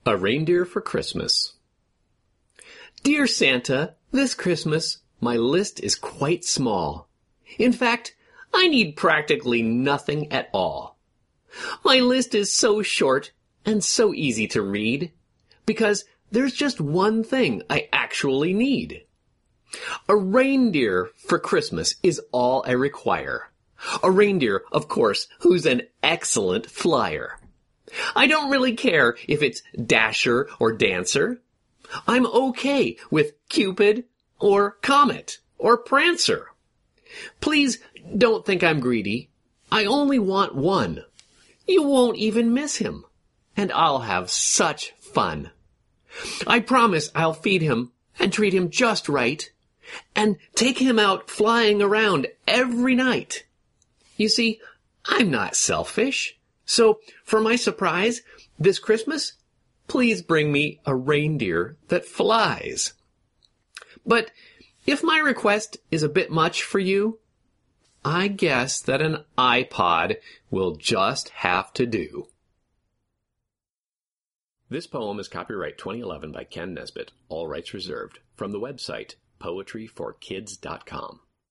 A Reindeer for Christmas. Dear Santa, this Christmas, my list is quite small. In fact, I need practically nothing at all. My list is so short and so easy to read because there's just one thing I actually need. A reindeer for Christmas is all I require. A reindeer, of course, who's an excellent flyer. I don't really care if it's Dasher or Dancer. I'm okay with Cupid or Comet or Prancer. Please don't think I'm greedy. I only want one. You won't even miss him, and I'll have such fun. I promise I'll feed him and treat him just right and take him out flying around every night. You see, I'm not selfish. So, for my surprise, this Christmas, please bring me a reindeer that flies. But if my request is a bit much for you, I guess that an iPod will just have to do. This poem is copyright 2011 by Ken Nesbitt, all rights reserved, from the website poetryforkids.com.